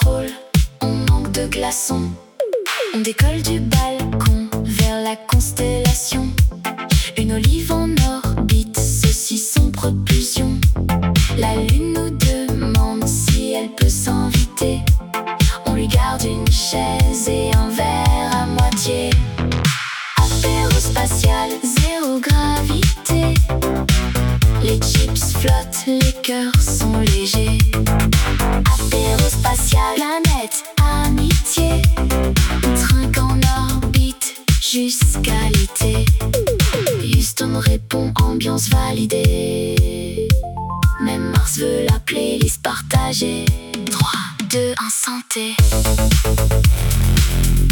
contrôle, on manque de glaçons. On décolle du balcon vers la constellation. Une olive en orbite, ceci son propulsion. La lune nous demande si elle peut s'inviter. On lui garde une chaise et un verre à moitié. Apérospatial, zéro gravité. Les chips flottent, les cœurs sont légers. Apérospatial, planète, amitié. Trinque en orbite jusqu'à l'été. Houston répond, ambiance validée. Même Mars veut la playlist partagée. 3, 2, 1, santé.